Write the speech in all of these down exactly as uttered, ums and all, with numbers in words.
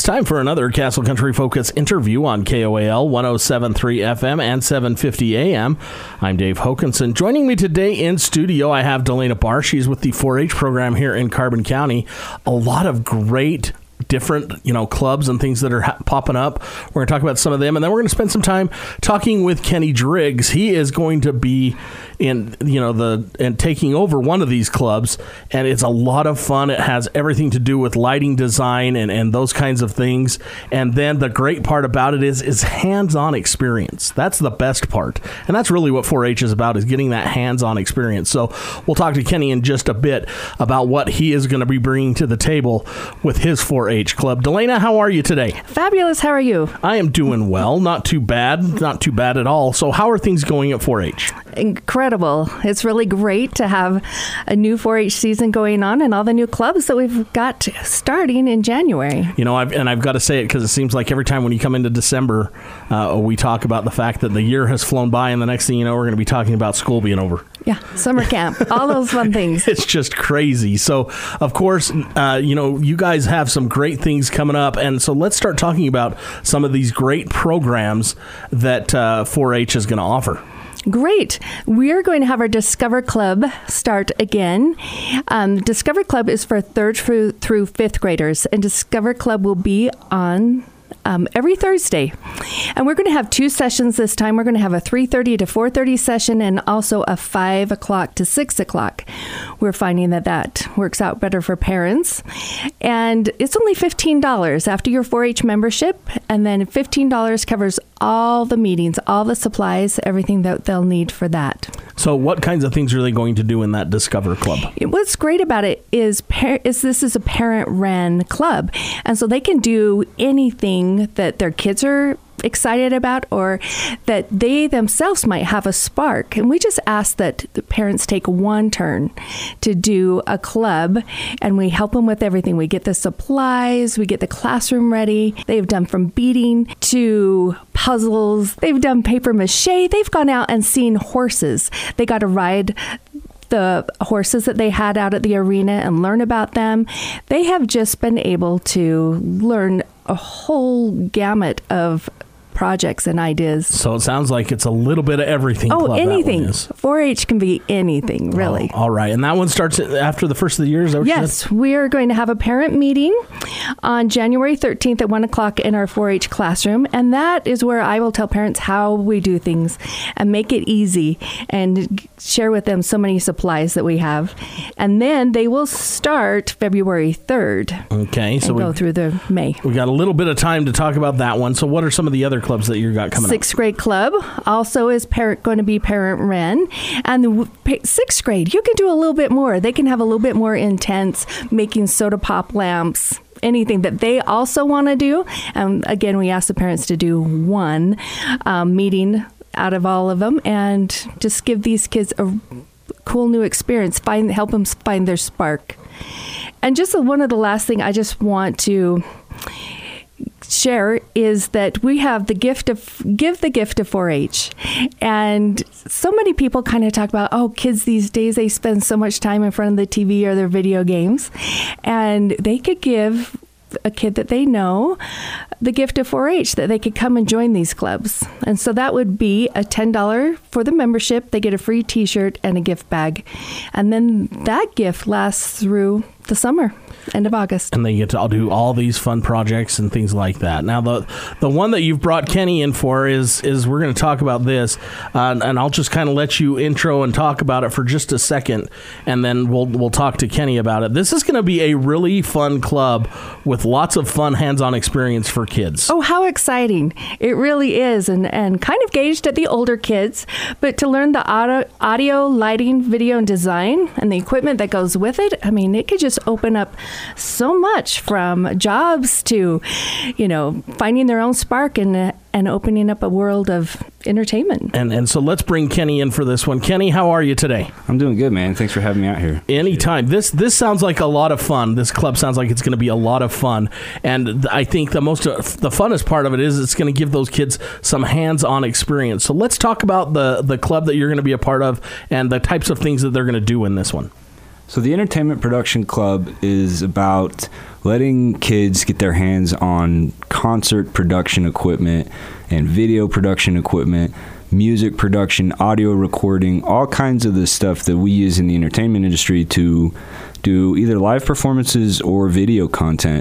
time for another Castle Country Focus interview on K O A L one oh seven point three F M and seven fifty A M. I'm Dave Hokanson. Joining me today in studio, I have Delana Barr. She's with the four H program here in Carbon County. A lot of great different, you know, clubs and things that are ha- popping up. We're going to talk about some of them, and then we're going to spend some time talking with Kenny Driggs. He is going to be in, you know, the and taking over one of these clubs, and it's a lot of fun. It has everything to do with lighting design and, and those kinds of things. And then the great part about it is is hands-on experience. That's the best part, and that's really what four H is about, is getting that hands-on experience. So we'll talk to Kenny in just a bit about what he is going to be bringing to the table with his four H club. Delana, how are you today? Fabulous. How are you? I am doing well. Not too bad. Not too bad at all. So how are things going at four H? Incredible. It's really great to have a new four H season going on and all the new clubs that we've got starting in January. You know, I've, and I've got to say it because it seems like every time when you come into December, uh, we talk about the fact that the year has flown by, and the next thing you know, we're going to be talking about school being over. Yeah, summer camp, all those fun things. It's just crazy. So, of course, uh, you know, you guys have some great things coming up. And so let's start talking about some of these great programs that uh, four H is going to offer. Great. We're going to have our Discover Club start again. Um, Discover Club is for third through, through fifth graders, and Discover Club will be on Um, every Thursday. And we're going to have two sessions this time. We're going to have a three thirty to four thirty session and also a five o'clock to six o'clock. We're finding that that works out better for parents. And it's only fifteen dollars after your four H membership. And then fifteen dollars covers all the meetings, all the supplies, everything that they'll need for that. So what kinds of things are they going to do in that Discover Club? What's great about it is, par- is this is a parent-run club. And so they can do anything that their kids are excited about or that they themselves might have a spark. And we just ask that the parents take one turn to do a club, and we help them with everything. We get the supplies, we get the classroom ready. They've done from beading to puzzles. They've done paper mache. They've gone out and seen horses. They got to ride the horses that they had out at the arena and learn about them. They have just been able to learn a whole gamut of projects and ideas. So it sounds like it's a little bit of everything. Oh, club, anything. four H can be anything, really. Oh, all right. And that one starts after the first of the year? Is that what yes. We are going to have a parent meeting on January thirteenth at one o'clock in our four H classroom. And that is where I will tell parents how we do things and make it easy and share with them so many supplies that we have. And then they will start February third. Okay. So and we go through the May. We got a little bit of time to talk about that one. So what are some of the other clubs that you got coming Sixth up? grade club also is parent going to be parent run, and the w- sixth grade you can do a little bit more. They can have a little bit more intense, making soda pop lamps, anything that they also want to do. And again, we ask the parents to do one um, meeting out of all of them, and just give these kids a cool new experience. Find help them find their spark. And just one of the last thing I just want to share is that we have the gift of give the gift of four H, and so many people kind of talk about, oh, kids these days, they spend so much time in front of the T V or their video games, and they could give a kid that they know the gift of four H, that they could come and join these clubs. And so that would be a ten dollars for the membership. They get a free t-shirt and a gift bag, and then that gift lasts through the summer, end of August. And they get to do all these fun projects and things like that. Now, the the one that you've brought Kenny in for is, is we're going to talk about this, uh, and I'll just kind of let you intro and talk about it for just a second, and then we'll we'll talk to Kenny about it. This is going to be a really fun club with lots of fun hands-on experience for kids. Oh, how exciting. It really is, and, and kind of gauged at the older kids, but to learn the audio, audio, lighting, video, and design, and the equipment that goes with it, I mean, it could just open up so much, from jobs to, you know, finding their own spark and and opening up a world of entertainment. And and so let's bring Kenny in for this one. Kenny, how are you today? I'm doing good, man. Thanks for having me out here. Anytime. This this sounds like a lot of fun. This club sounds like it's going to be a lot of fun. And I think the most uh, the funnest part of it is it's going to give those kids some hands-on experience. So let's talk about the the club that you're going to be a part of and the types of things that they're going to do in this one. So the Entertainment Production Club is about letting kids get their hands on concert production equipment and video production equipment, music production, audio recording, all kinds of the stuff that we use in the entertainment industry to do either live performances or video content.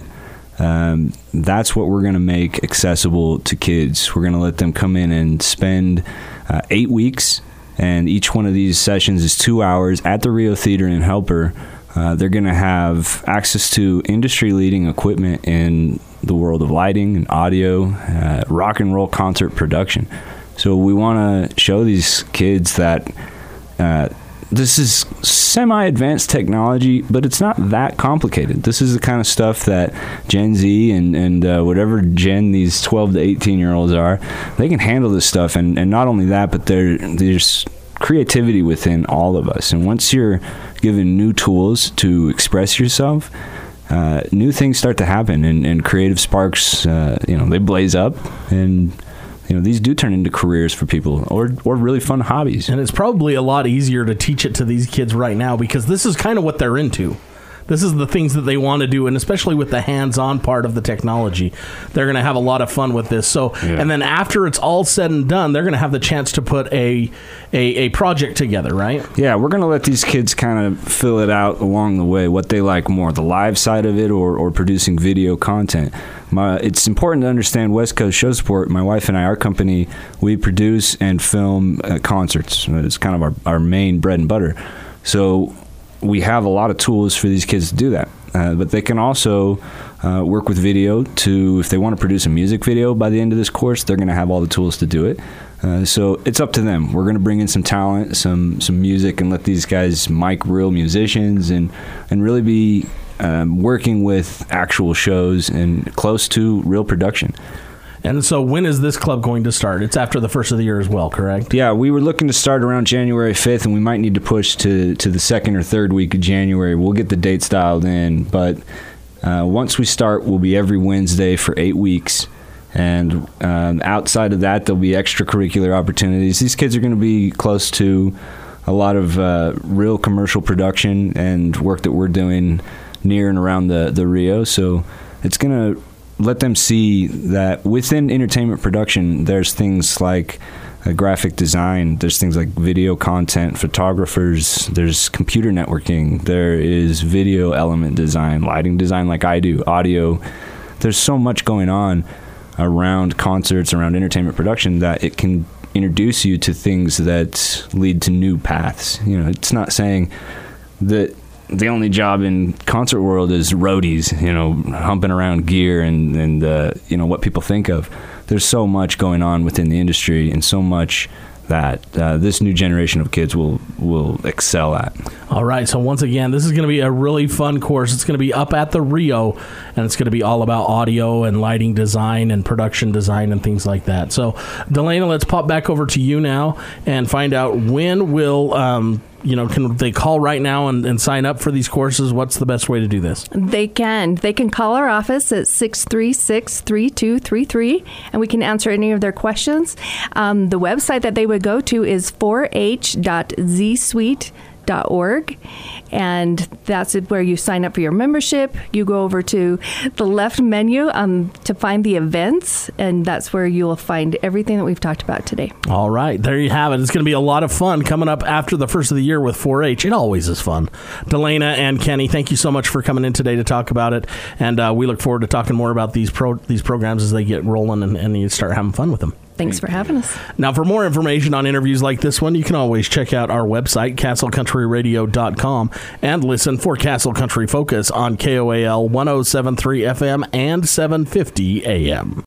Um, that's what we're going to make accessible to kids. We're going to let them come in and spend uh, eight weeks, and each one of these sessions is two hours at the Rio Theater in Helper. Uh, they're going to have access to industry-leading equipment in the world of lighting and audio, uh, rock and roll concert production. So we want to show these kids that uh, this is semi-advanced technology, but it's not that complicated. This is the kind of stuff that Gen Z and, and uh, whatever gen these twelve to eighteen-year-olds are, they can handle this stuff. And, and not only that, but there there's creativity within all of us. And once you're given new tools to express yourself, uh, new things start to happen, and, and creative sparks, uh, you know, they blaze up, and you know, these do turn into careers for people, or or really fun hobbies. And it's probably a lot easier to teach it to these kids right now, because this is kind of what they're into. This is the things that they want to do, and especially with the hands-on part of the technology, they're going to have a lot of fun with this. So, yeah. And then after it's all said and done, they're going to have the chance to put a a, a project together, right? Yeah, we're going to let these kids kind of fill it out along the way, what they like more, the live side of it or, or producing video content. My, it's important to understand West Coast Show Support. My wife and I, our company, we produce and film uh, concerts. It's kind of our, our main bread and butter. So we have a lot of tools for these kids to do that. Uh, but they can also uh, work with video to, if they want to produce a music video by the end of this course, they're going to have all the tools to do it. Uh, so it's up to them. We're going to bring in some talent, some some music, and let these guys mic real musicians and, and really be um, working with actual shows and close to real production. And so when is this club going to start? It's after the first of the year as well, correct? Yeah, we were looking to start around January fifth, and we might need to push to, to the second or third week of January. We'll get the dates dialed in, but uh, once we start, we'll be every Wednesday for eight weeks. And um, outside of that, there'll be extracurricular opportunities. These kids are going to be close to a lot of uh, real commercial production and work that we're doing near and around the, the Rio. So it's going to let them see that within entertainment production, there's things like uh, graphic design, there's things like video content, photographers, there's computer networking, there is video element design, lighting design like I do, audio. There's so much going on around concerts, around entertainment production, that it can introduce you to things that lead to new paths. You know, it's not saying that the only job in concert world is roadies, you know, humping around gear and, and uh, you know, what people think of. There's so much going on within the industry, and so much that uh, this new generation of kids will will excel at. All right, so once again, this is going to be a really fun course. It's going to be up at the Rio, and it's going to be all about audio and lighting design and production design and things like that. So, Delana, let's pop back over to you now and find out when will, um, you know, can they call right now and, and sign up for these courses? What's the best way to do this? They can. They can call our office at six three six, three two three three, and we can answer any of their questions. Um, the website that they would go to is four h dot z suite dot org, and that's where you sign up for your membership. You go over to the left menu um, to find the events, and that's where you'll find everything that we've talked about today. All right, there you have it. It's going to be a lot of fun coming up after the first of the year with four H. It always is fun. Delana and Kenny, thank you so much for coming in today to talk about it, and uh, we look forward to talking more about these pro these programs as they get rolling and, and you start having fun with them. Thanks for having us. Now, for more information on interviews like this one, you can always check out our website, castle country radio dot com, and listen for Castle Country Focus on K O A L one oh seven point three F M and seven fifty A M.